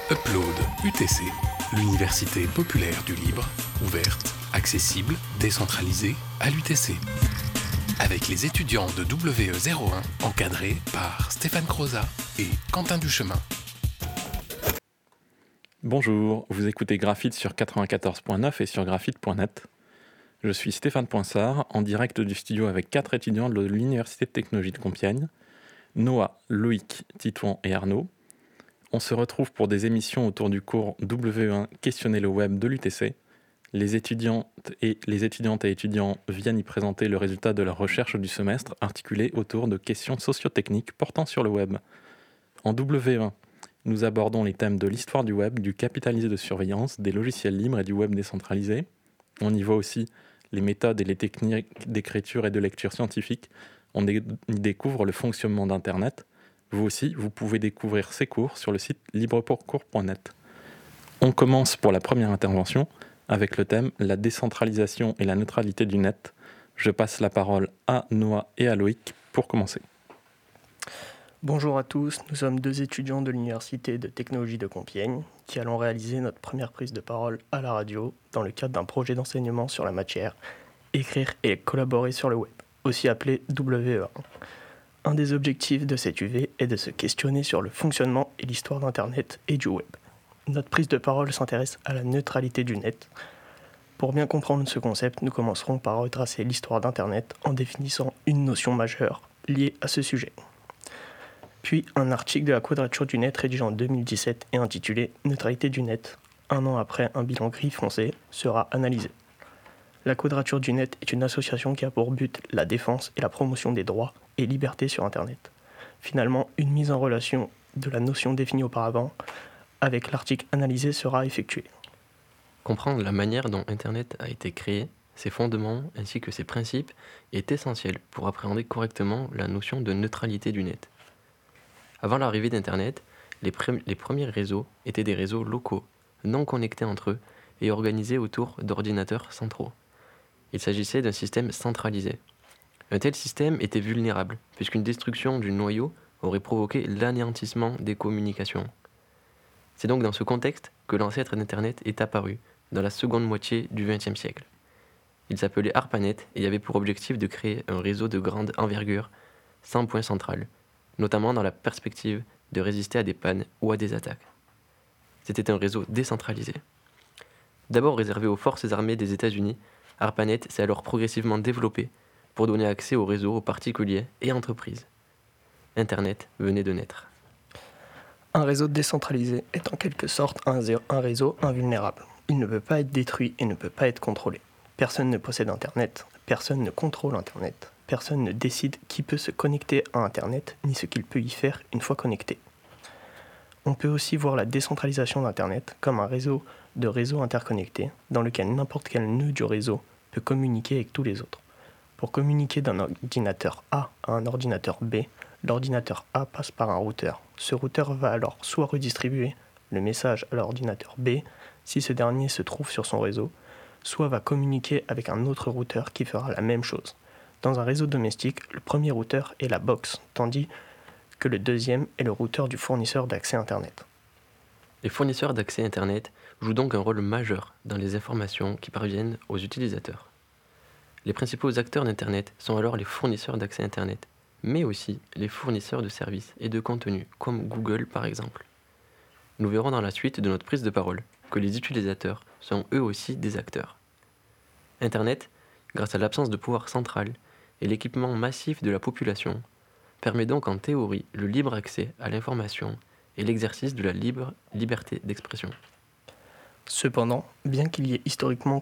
Upload UTC, l'université populaire du libre, ouverte, accessible, décentralisée à l'UTC. Avec les étudiants de WE01 encadrés par Stéphane Croza et Quentin Duchemin. Bonjour, vous écoutez Graphite sur 94.9 et sur graphite.net. Je suis Stéphane Poinsard, en direct du studio avec 4 étudiants de l'Université de technologie de Compiègne, Noah, Loïc, Titouan et Arnaud. On se retrouve pour des émissions autour du cours WE1 Questionner le web de l'UTC. Les étudiantes et étudiants viennent y présenter le résultat de leur recherche du semestre articulée autour de questions socio-techniques portant sur le web. En WE1, nous abordons les thèmes de l'histoire du web, du capitalisé de surveillance, des logiciels libres et du web décentralisé. On y voit aussi les méthodes et les techniques d'écriture et de lecture scientifique. On y découvre le fonctionnement d'Internet. Vous aussi, vous pouvez découvrir ces cours sur le site librepourcours.net. On commence pour la première intervention avec le thème « La décentralisation et la neutralité du net ». Je passe la parole à Noah et à Loïc pour commencer. Bonjour à tous, nous sommes 2 étudiants de l'Université de technologie de Compiègne qui allons réaliser notre première prise de parole à la radio dans le cadre d'un projet d'enseignement sur la matière « Écrire et collaborer sur le web », aussi appelé WE1. Un des objectifs de cette UV est de se questionner sur le fonctionnement et l'histoire d'Internet et du web. Notre prise de parole s'intéresse à la neutralité du net. Pour bien comprendre ce concept, nous commencerons par retracer l'histoire d'Internet en définissant une notion majeure liée à ce sujet. Puis un article de la Quadrature du Net rédigé en 2017 et intitulé « Neutralité du net, un an après un bilan gris foncé » sera analysé. La Quadrature du Net est une association qui a pour but la défense et la promotion des droits et libertés sur Internet. Finalement, une mise en relation de la notion définie auparavant avec l'article analysé sera effectuée. Comprendre la manière dont Internet a été créé, ses fondements ainsi que ses principes est essentiel pour appréhender correctement la notion de neutralité du net. Avant l'arrivée d'Internet, les premiers réseaux étaient des réseaux locaux, non connectés entre eux et organisés autour d'ordinateurs centraux. Il s'agissait d'un système centralisé. Un tel système était vulnérable, puisqu'une destruction du noyau aurait provoqué l'anéantissement des communications. C'est donc dans ce contexte que l'ancêtre d'Internet est apparu, dans la seconde moitié du XXe siècle. Il s'appelait ARPANET et avait pour objectif de créer un réseau de grande envergure, sans point central, notamment dans la perspective de résister à des pannes ou à des attaques. C'était un réseau décentralisé. D'abord réservé aux forces armées des États-Unis, ARPANET s'est alors progressivement développé pour donner accès au réseau aux particuliers et entreprises. Internet venait de naître. Un réseau décentralisé est en quelque sorte un réseau invulnérable. Il ne peut pas être détruit et ne peut pas être contrôlé. Personne ne possède Internet, personne ne contrôle Internet, personne ne décide qui peut se connecter à Internet ni ce qu'il peut y faire une fois connecté. On peut aussi voir la décentralisation d'Internet comme un réseau de réseaux interconnectés dans lequel n'importe quel nœud du réseau peut communiquer avec tous les autres. Pour communiquer d'un ordinateur A à un ordinateur B, l'ordinateur A passe par un routeur. Ce routeur va alors soit redistribuer le message à l'ordinateur B si ce dernier se trouve sur son réseau, soit va communiquer avec un autre routeur qui fera la même chose. Dans un réseau domestique, le premier routeur est la box, tandis que le deuxième est le routeur du fournisseur d'accès Internet. Les fournisseurs d'accès Internet jouent donc un rôle majeur dans les informations qui parviennent aux utilisateurs. Les principaux acteurs d'Internet sont alors les fournisseurs d'accès Internet, mais aussi les fournisseurs de services et de contenus, comme Google par exemple. Nous verrons dans la suite de notre prise de parole que les utilisateurs sont eux aussi des acteurs. Internet, grâce à l'absence de pouvoir central et l'équipement massif de la population, permet donc en théorie le libre accès à l'information et l'exercice de la liberté d'expression. Cependant, bien qu'il ait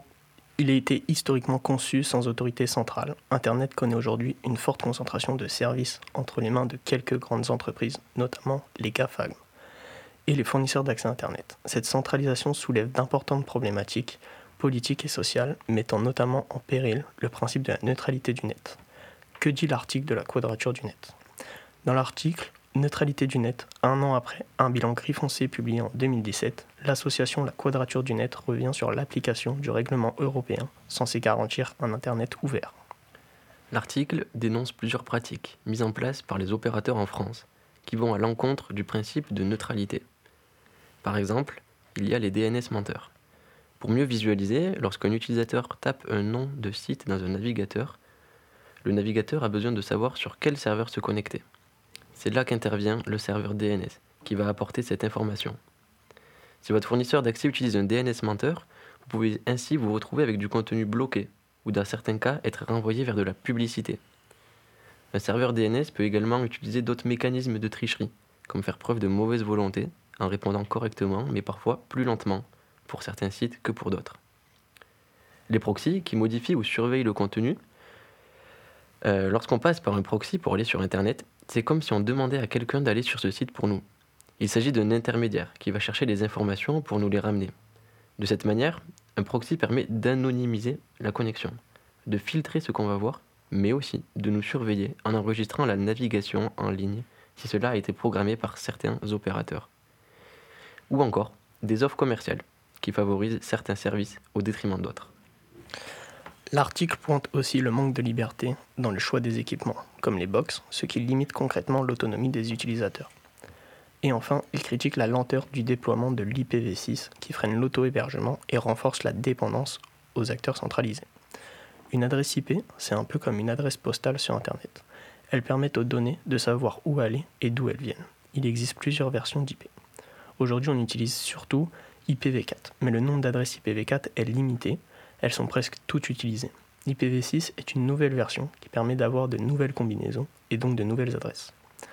été historiquement conçu sans autorité centrale, Internet connaît aujourd'hui une forte concentration de services entre les mains de quelques grandes entreprises, notamment les GAFAM, et les fournisseurs d'accès Internet. Cette centralisation soulève d'importantes problématiques politiques et sociales, mettant notamment en péril le principe de la neutralité du net. Que dit l'article de la Quadrature du Net ? Dans l'article « Neutralité du net, un an après un bilan gris foncé publié en 2017, l'association La Quadrature du Net revient sur l'application du règlement européen censé garantir un Internet ouvert. » L'article dénonce plusieurs pratiques mises en place par les opérateurs en France qui vont à l'encontre du principe de neutralité. Par exemple, il y a les DNS menteurs. Pour mieux visualiser, lorsqu'un utilisateur tape un nom de site dans un navigateur, le navigateur a besoin de savoir sur quel serveur se connecter. C'est là qu'intervient le serveur DNS, qui va apporter cette information. Si votre fournisseur d'accès utilise un DNS menteur, vous pouvez ainsi vous retrouver avec du contenu bloqué, ou dans certains cas être renvoyé vers de la publicité. Un serveur DNS peut également utiliser d'autres mécanismes de tricherie, comme faire preuve de mauvaise volonté, en répondant correctement, mais parfois plus lentement, pour certains sites que pour d'autres. Les proxys, qui modifient ou surveillent le contenu, lorsqu'on passe par un proxy pour aller sur Internet, c'est comme si on demandait à quelqu'un d'aller sur ce site pour nous. Il s'agit d'un intermédiaire qui va chercher les informations pour nous les ramener. De cette manière, un proxy permet d'anonymiser la connexion, de filtrer ce qu'on va voir, mais aussi de nous surveiller en enregistrant la navigation en ligne si cela a été programmé par certains opérateurs. Ou encore des offres commerciales qui favorisent certains services au détriment d'autres. L'article pointe aussi le manque de liberté dans le choix des équipements, comme les box, ce qui limite concrètement l'autonomie des utilisateurs. Et enfin, il critique la lenteur du déploiement de l'IPv6 qui freine l'auto-hébergement et renforce la dépendance aux acteurs centralisés. Une adresse IP, c'est un peu comme une adresse postale sur Internet. Elles permettent aux données de savoir où aller et d'où elles viennent. Il existe plusieurs versions d'IP. Aujourd'hui, on utilise surtout IPv4, mais le nombre d'adresses IPv4 est limité. Elles sont presque toutes utilisées. l'IPv6 est une nouvelle version qui permet d'avoir de nouvelles combinaisons et donc de nouvelles adresses.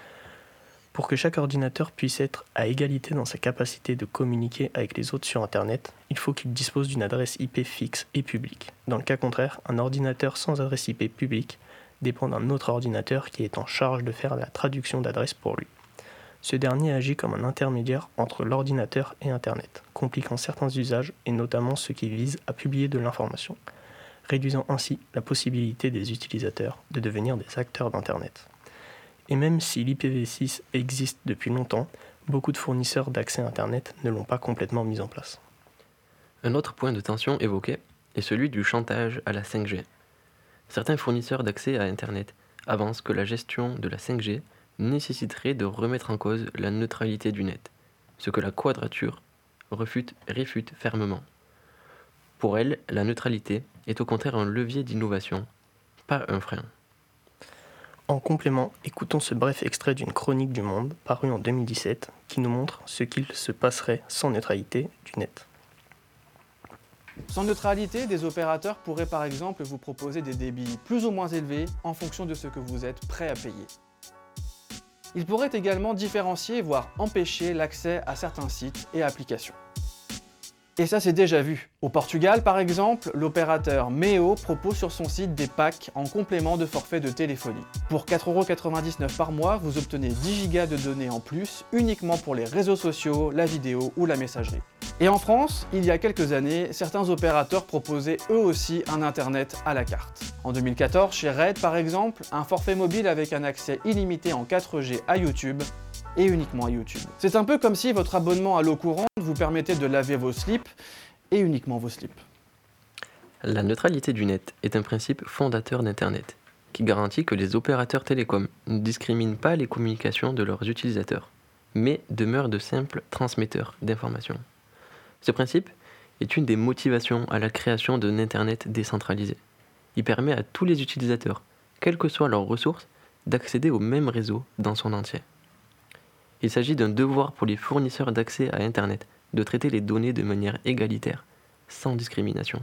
Pour que chaque ordinateur puisse être à égalité dans sa capacité de communiquer avec les autres sur Internet, il faut qu'il dispose d'une adresse IP fixe et publique. Dans le cas contraire, un ordinateur sans adresse IP publique dépend d'un autre ordinateur qui est en charge de faire la traduction d'adresse pour lui. Ce dernier agit comme un intermédiaire entre l'ordinateur et Internet, compliquant certains usages et notamment ceux qui visent à publier de l'information, réduisant ainsi la possibilité des utilisateurs de devenir des acteurs d'Internet. Et même si l'IPv6 existe depuis longtemps, beaucoup de fournisseurs d'accès à Internet ne l'ont pas complètement mis en place. Un autre point de tension évoqué est celui du chantage à la 5G. Certains fournisseurs d'accès à Internet avancent que la gestion de la 5G nécessiterait de remettre en cause la neutralité du net, ce que la Quadrature réfute fermement. Pour elle, la neutralité est au contraire un levier d'innovation, pas un frein. En complément, écoutons ce bref extrait d'une chronique du Monde, parue en 2017, qui nous montre ce qu'il se passerait sans neutralité du net. Sans neutralité, des opérateurs pourraient par exemple vous proposer des débits plus ou moins élevés en fonction de ce que vous êtes prêt à payer. Ils pourraient également différencier, voire empêcher l'accès à certains sites et applications. Et ça c'est déjà vu. Au Portugal par exemple, l'opérateur Meo propose sur son site des packs en complément de forfait de téléphonie. Pour 4,99€ par mois, vous obtenez 10 Go de données en plus, uniquement pour les réseaux sociaux, la vidéo ou la messagerie. Et en France, il y a quelques années, certains opérateurs proposaient eux aussi un internet à la carte. En 2014, chez Red par exemple, un forfait mobile avec un accès illimité en 4G à YouTube, et uniquement à YouTube. C'est un peu comme si votre abonnement à l'eau courante vous permettait de laver vos slips, et uniquement vos slips. La neutralité du net est un principe fondateur d'Internet, qui garantit que les opérateurs télécoms ne discriminent pas les communications de leurs utilisateurs, mais demeurent de simples transmetteurs d'informations. Ce principe est une des motivations à la création d'un Internet décentralisé. Il permet à tous les utilisateurs, quelles que soient leurs ressources, d'accéder au même réseau dans son entier. Il s'agit d'un devoir pour les fournisseurs d'accès à Internet de traiter les données de manière égalitaire, sans discrimination.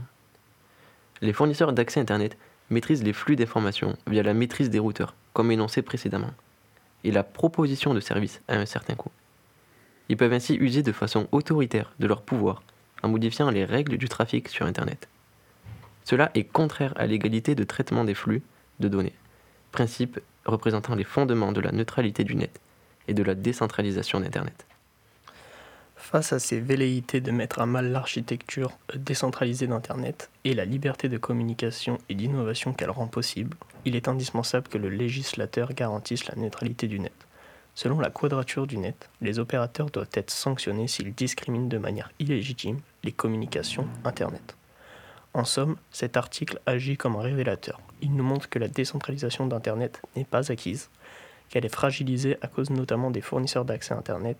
Les fournisseurs d'accès Internet maîtrisent les flux d'informations via la maîtrise des routeurs, comme énoncé précédemment, et la proposition de services à un certain coût. Ils peuvent ainsi user de façon autoritaire de leur pouvoir en modifiant les règles du trafic sur Internet. Cela est contraire à l'égalité de traitement des flux de données, principe représentant les fondements de la neutralité du net et de la décentralisation d'Internet. Face à ces velléités de mettre à mal l'architecture décentralisée d'Internet et la liberté de communication et d'innovation qu'elle rend possible, il est indispensable que le législateur garantisse la neutralité du net. Selon la Quadrature du net, les opérateurs doivent être sanctionnés s'ils discriminent de manière illégitime les communications Internet. En somme, cet article agit comme un révélateur. Il nous montre que la décentralisation d'Internet n'est pas acquise, qu'elle est fragilisée à cause notamment des fournisseurs d'accès Internet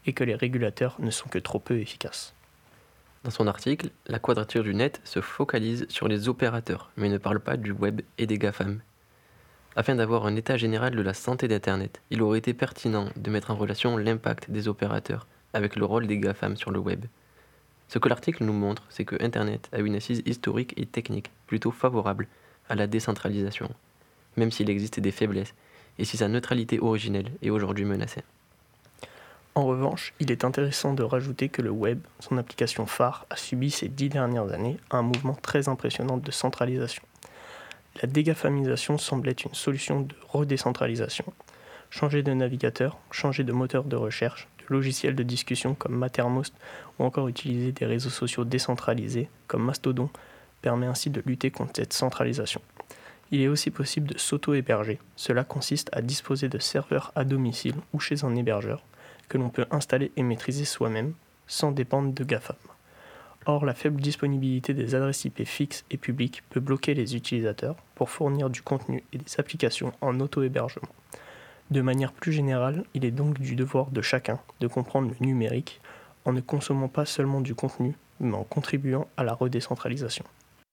et que les régulateurs ne sont que trop peu efficaces. Dans son article, la Quadrature du Net se focalise sur les opérateurs, mais ne parle pas du web et des GAFAM. Afin d'avoir un état général de la santé d'Internet, il aurait été pertinent de mettre en relation l'impact des opérateurs avec le rôle des GAFAM sur le web. Ce que l'article nous montre, c'est que Internet a une assise historique et technique plutôt favorable à la décentralisation, même s'il existe des faiblesses et si sa neutralité originelle est aujourd'hui menacée. En revanche, il est intéressant de rajouter que le web, son application phare, a subi ces 10 dernières années un mouvement très impressionnant de centralisation. La dégafamisation semble être une solution de redécentralisation. Changer de navigateur, changer de moteur de recherche, de logiciels de discussion comme Mattermost ou encore utiliser des réseaux sociaux décentralisés comme Mastodon permet ainsi de lutter contre cette centralisation. Il est aussi possible de s'auto-héberger. Cela consiste à disposer de serveurs à domicile ou chez un hébergeur que l'on peut installer et maîtriser soi-même, sans dépendre de GAFAM. Or, la faible disponibilité des adresses IP fixes et publiques peut bloquer les utilisateurs pour fournir du contenu et des applications en auto-hébergement. De manière plus générale, il est donc du devoir de chacun de comprendre le numérique en ne consommant pas seulement du contenu, mais en contribuant à la redécentralisation.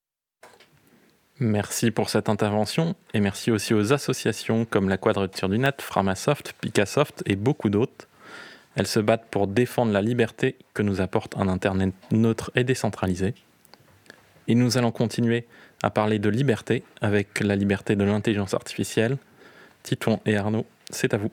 Merci pour cette intervention et merci aussi aux associations comme la Quadrature du Net, Framasoft, Picassoft et beaucoup d'autres. Elles se battent pour défendre la liberté que nous apporte un Internet neutre et décentralisé. Et nous allons continuer à parler de liberté avec la liberté de l'intelligence artificielle. Titouan et Arnaud, c'est à vous.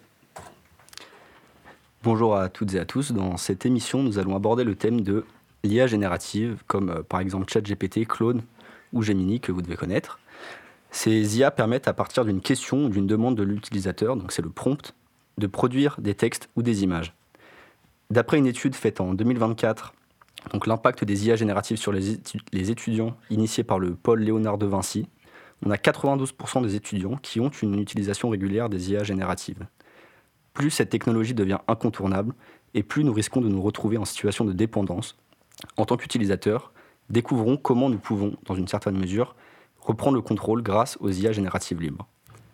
Bonjour à toutes et à tous. Dans cette émission, nous allons aborder le thème de l'IA générative, comme par exemple ChatGPT, Claude ou Gemini que vous devez connaître. Ces IA permettent à partir d'une question ou d'une demande de l'utilisateur, donc c'est le prompt, de produire des textes ou des images. D'après une étude faite en 2024, donc l'impact des IA génératives sur les étudiants initiée par le pôle Léonard de Vinci, on a 92% des étudiants qui ont une utilisation régulière des IA génératives. Plus cette technologie devient incontournable et plus nous risquons de nous retrouver en situation de dépendance. En tant qu'utilisateurs, découvrons comment nous pouvons, dans une certaine mesure, reprendre le contrôle grâce aux IA génératives libres.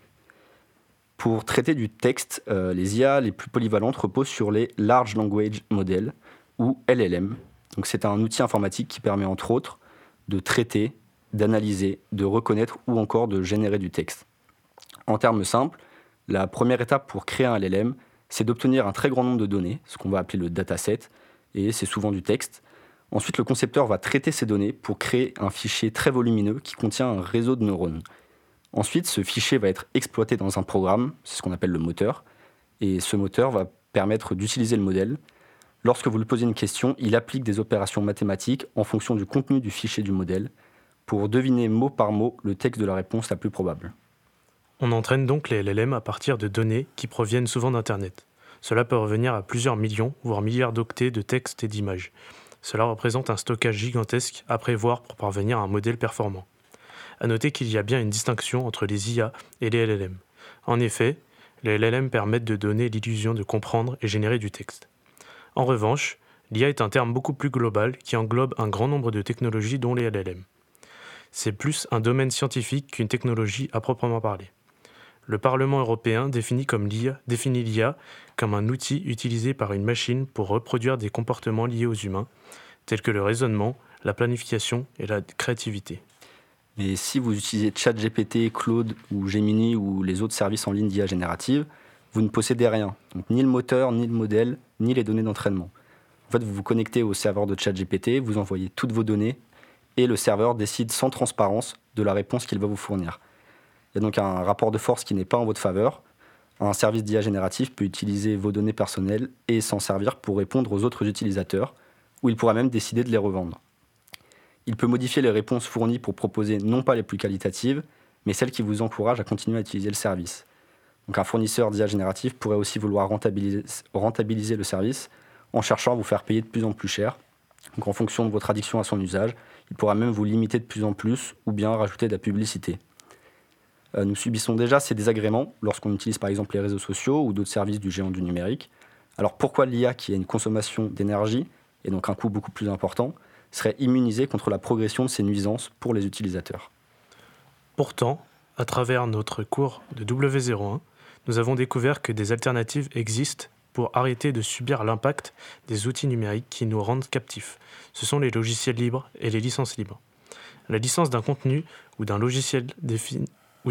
Pour traiter du texte, les IA les plus polyvalentes reposent sur les Large Language Models, ou LLM. Donc c'est un outil informatique qui permet entre autres de traiter, d'analyser, de reconnaître ou encore de générer du texte. En termes simples, la première étape pour créer un LLM, c'est d'obtenir un très grand nombre de données, ce qu'on va appeler le dataset, et c'est souvent du texte. Ensuite, le concepteur va traiter ces données pour créer un fichier très volumineux qui contient un réseau de neurones. Ensuite, ce fichier va être exploité dans un programme, c'est ce qu'on appelle le moteur, et ce moteur va permettre d'utiliser le modèle. Lorsque vous lui posez une question, il applique des opérations mathématiques en fonction du contenu du fichier du modèle pour deviner mot par mot le texte de la réponse la plus probable. On entraîne donc les LLM à partir de données qui proviennent souvent d'Internet. Cela peut revenir à plusieurs millions, voire milliards d'octets de textes et d'images. Cela représente un stockage gigantesque à prévoir pour parvenir à un modèle performant. À noter qu'il y a bien une distinction entre les IA et les LLM. En effet, les LLM permettent de donner l'illusion de comprendre et générer du texte. En revanche, l'IA est un terme beaucoup plus global qui englobe un grand nombre de technologies dont les LLM. C'est plus un domaine scientifique qu'une technologie à proprement parler. Le Parlement européen définit l'IA comme un outil utilisé par une machine pour reproduire des comportements liés aux humains, tels que le raisonnement, la planification et la créativité. Mais si vous utilisez ChatGPT, Claude ou Gemini ou les autres services en ligne d'IA générative, vous ne possédez rien. Donc, ni le moteur, ni le modèle, ni les données d'entraînement. En fait, vous vous connectez au serveur de ChatGPT, vous envoyez toutes vos données et le serveur décide sans transparence de la réponse qu'il va vous fournir. Il y a donc un rapport de force qui n'est pas en votre faveur. Un service d'IA génératif peut utiliser vos données personnelles et s'en servir pour répondre aux autres utilisateurs, ou il pourra même décider de les revendre. Il peut modifier les réponses fournies pour proposer non pas les plus qualitatives, mais celles qui vous encouragent à continuer à utiliser le service. Donc un fournisseur d'IA générative pourrait aussi vouloir rentabiliser le service en cherchant à vous faire payer de plus en plus cher. Donc en fonction de votre addiction à son usage, il pourra même vous limiter de plus en plus ou bien rajouter de la publicité. Nous subissons déjà ces désagréments lorsqu'on utilise par exemple les réseaux sociaux ou d'autres services du géant du numérique. Alors pourquoi l'IA, qui a une consommation d'énergie et donc un coût beaucoup plus important, serait immunisée contre la progression de ces nuisances pour les utilisateurs? Pourtant, à travers notre cours de W01, nous avons découvert que des alternatives existent pour arrêter de subir l'impact des outils numériques qui nous rendent captifs. Ce sont les logiciels libres et les licences libres. La licence d'un contenu ou d'un logiciel définit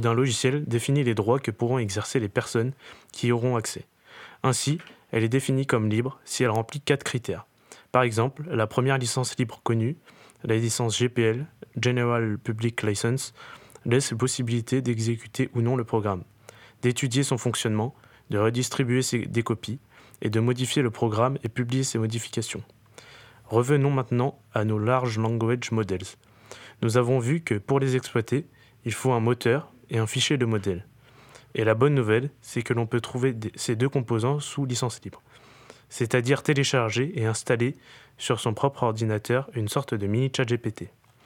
les droits que pourront exercer les personnes qui y auront accès. Ainsi, elle est définie comme libre si elle remplit 4 critères. Par exemple, la première licence libre connue, la licence GPL, General Public License, laisse la possibilité d'exécuter ou non le programme, d'étudier son fonctionnement, de redistribuer des copies et de modifier le programme et publier ses modifications. Revenons maintenant à nos Large Language Models. Nous avons vu que pour les exploiter, il faut un moteur et un fichier de modèle. Et la bonne nouvelle, c'est que l'on peut trouver ces 2 composants sous licence libre, c'est-à-dire télécharger et installer sur son propre ordinateur une sorte de mini ChatGPT.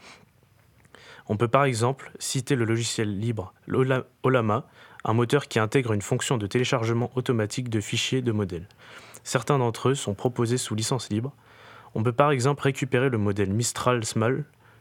On peut par exemple citer le logiciel libre Ollama, un moteur qui intègre une fonction de téléchargement automatique de fichiers de modèles. Certains d'entre eux sont proposés sous licence libre. On peut par exemple récupérer le modèle Mistral Small,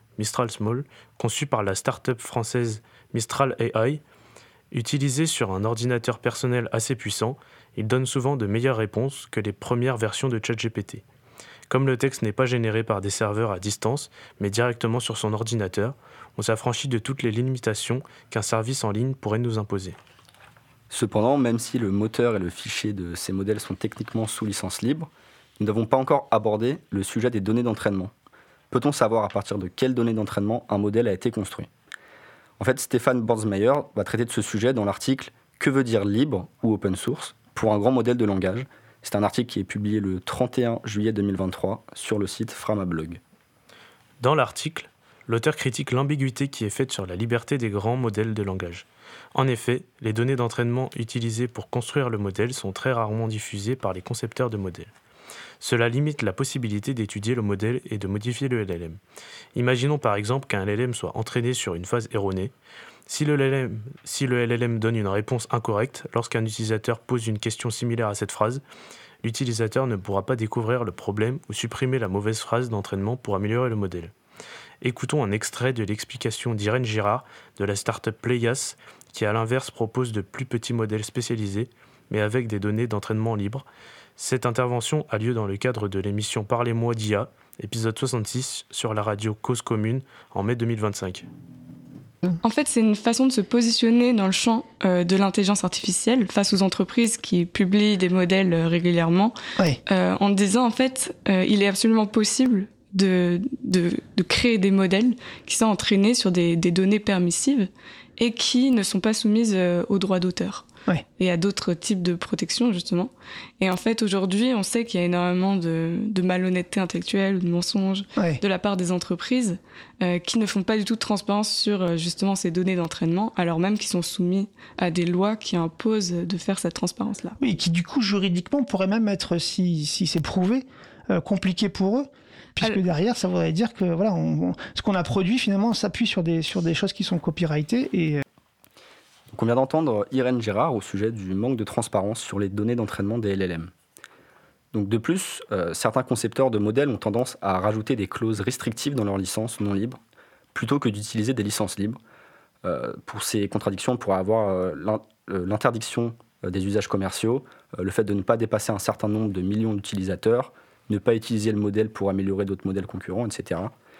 conçu par la start-up française Mistral AI. Utilisé sur un ordinateur personnel assez puissant, il donne souvent de meilleures réponses que les premières versions de ChatGPT. Comme le texte n'est pas généré par des serveurs à distance, mais directement sur son ordinateur, on s'affranchit de toutes les limitations qu'un service en ligne pourrait nous imposer. Cependant, même si le moteur et le fichier de ces modèles sont techniquement sous licence libre, nous n'avons pas encore abordé le sujet des données d'entraînement. Peut-on savoir à partir de quelles données d'entraînement un modèle a été construit ? En fait, Stéphane Borsmeyer va traiter de ce sujet dans l'article « Que veut dire libre ou open source pour un grand modèle de langage ?» C'est un article qui est publié le 31 juillet 2023 sur le site Framablog. Dans l'article, l'auteur critique l'ambiguïté qui est faite sur la liberté des grands modèles de langage. En effet, les données d'entraînement utilisées pour construire le modèle sont très rarement diffusées par les concepteurs de modèles. Cela limite la possibilité d'étudier le modèle et de modifier le LLM. Imaginons par exemple qu'un LLM soit entraîné sur une phase erronée. Si le LLM donne une réponse incorrecte lorsqu'un utilisateur pose une question similaire à cette phrase, l'utilisateur ne pourra pas découvrir le problème ou supprimer la mauvaise phrase d'entraînement pour améliorer le modèle. Écoutons un extrait de l'explication d'Irène Girard de la startup Playas, qui à l'inverse propose de plus petits modèles spécialisés, mais avec des données d'entraînement libres. Cette intervention a lieu dans le cadre de l'émission Parlez-moi d'IA, épisode 66, sur la radio Cause Commune, en mai 2025. En fait, c'est une façon de se positionner dans le champ de l'intelligence artificielle face aux entreprises qui publient des modèles régulièrement, en disant en fait, il est absolument possible de créer des modèles qui sont entraînés sur des données permissives et qui ne sont pas soumises aux droits d'auteur. Et à d'autres types de protection, justement. Et en fait, aujourd'hui, on sait qu'il y a énormément de malhonnêteté intellectuelle ou de mensonges de la part des entreprises qui ne font pas du tout de transparence sur, justement, ces données d'entraînement, alors même qu'ils sont soumis à des lois qui imposent de faire cette transparence-là. Oui, et qui, du coup, juridiquement, pourrait même être, si c'est prouvé, compliqué pour eux, puisque derrière, ça voudrait dire que voilà, ce qu'on a produit, finalement, s'appuie sur des choses qui sont copyrightées et... Donc on vient d'entendre Irène Girard au sujet du manque de transparence sur les données d'entraînement des LLM. Donc de plus, certains concepteurs de modèles ont tendance à rajouter des clauses restrictives dans leurs licences non libres, plutôt que d'utiliser des licences libres. Pour ces contradictions, on pourrait avoir l'interdiction des usages commerciaux, le fait de ne pas dépasser un certain nombre de millions d'utilisateurs, ne pas utiliser le modèle pour améliorer d'autres modèles concurrents, etc.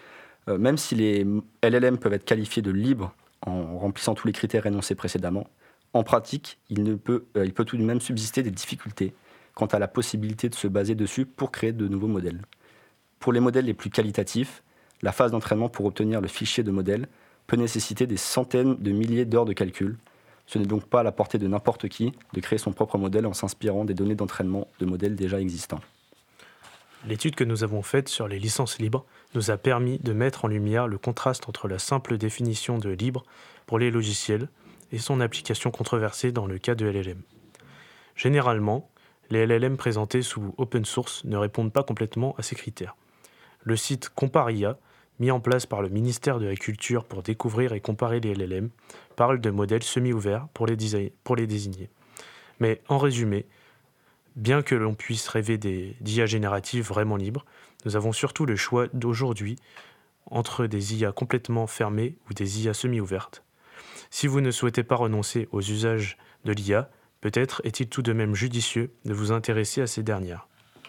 Même si les LLM peuvent être qualifiés de libres, en remplissant tous les critères énoncés précédemment, en pratique, il peut tout de même subsister des difficultés quant à la possibilité de se baser dessus pour créer de nouveaux modèles. Pour les modèles les plus qualitatifs, la phase d'entraînement pour obtenir le fichier de modèle peut nécessiter des centaines de milliers d'heures de calcul. Ce n'est donc pas à la portée de n'importe qui de créer son propre modèle en s'inspirant des données d'entraînement de modèles déjà existants. L'étude que nous avons faite sur les licences libres nous a permis de mettre en lumière le contraste entre la simple définition de libre pour les logiciels et son application controversée dans le cas de LLM. Généralement, les LLM présentés sous open source ne répondent pas complètement à ces critères. Le site Comparia, mis en place par le ministère de la Culture pour découvrir et comparer les LLM, parle de modèles semi-ouverts pour les désigner. Mais en résumé, bien que l'on puisse rêver d'IA génératives vraiment libres, nous avons surtout le choix d'aujourd'hui entre des IA complètement fermées ou des IA semi-ouvertes. Si vous ne souhaitez pas renoncer aux usages de l'IA, Peut-être est-il tout de même judicieux de vous intéresser à ces dernières.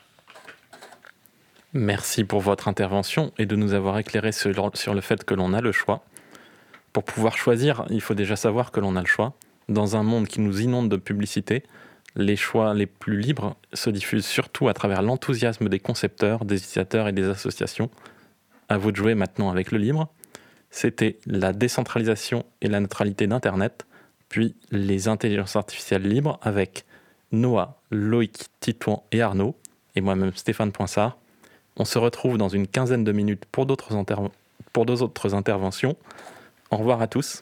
Merci pour votre intervention et de nous avoir éclairé sur le fait que l'on a le choix. Pour pouvoir choisir, il faut déjà savoir que l'on a le choix. Dans un monde qui nous inonde de publicité, les choix les plus libres se diffusent surtout à travers l'enthousiasme des concepteurs, des utilisateurs et des associations. À vous de jouer maintenant avec le libre. C'était la décentralisation et la neutralité d'Internet, puis les intelligences artificielles libres avec Noah, Loïc, Titouan et Arnaud, et moi-même Stéphane Poinsart. On se retrouve dans une quinzaine de minutes pour d'autres interventions. Au revoir à tous.